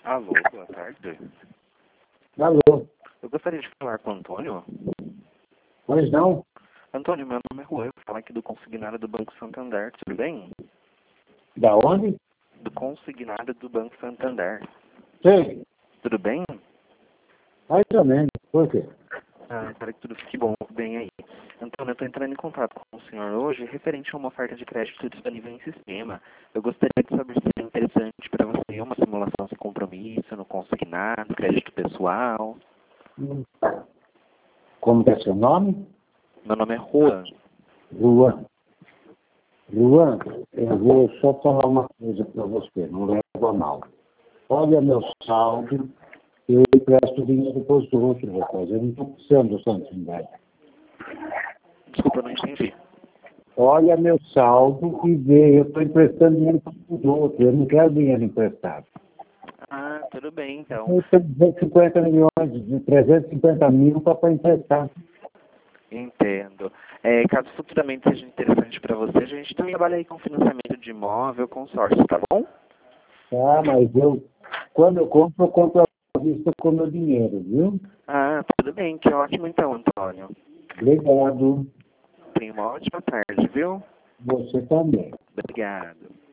Alô, boa tarde. Alô, Eu gostaria de falar com o Antônio. pois não? Antônio, meu nome é Juan, eu falo aqui do consignado do Banco Santander, tudo bem? Da onde? Do consignado do Banco Santander. Sei, Tudo bem? mais ou menos. Por quê? Espero que tudo fique bom, bem aí. Antônio, eu estou entrando em contato com o senhor hoje referente a uma oferta de crédito disponível em sistema. Eu gostaria de saber se é interessante para você uma simulação sem compromisso, no consignado, crédito pessoal. Hum. Como que é seu nome? Meu nome é Juan. Luan. Luan, eu vou só falar uma coisa para você, não leva a mal. Olha meu saldo, eu empresto dinheiro para os outros, rapaz. Eu não estou precisando do Santander. Desculpa, eu não entendi. Olha meu saldo e vê, eu estou emprestando dinheiro para os outros, eu não quero dinheiro emprestado. Tudo bem, então. Eu tenho 250 milhões, de 350 mil para emprestar. Entendo. Caso futuramente seja interessante para você, a gente também trabalha aí com financiamento de imóvel, consórcio, tá bom? Tá, mas quando eu compro à vista com meu dinheiro, viu? Tudo bem, que ótimo então, Antônio. Obrigado. Tenha uma ótima tarde, viu? Você também. Obrigado.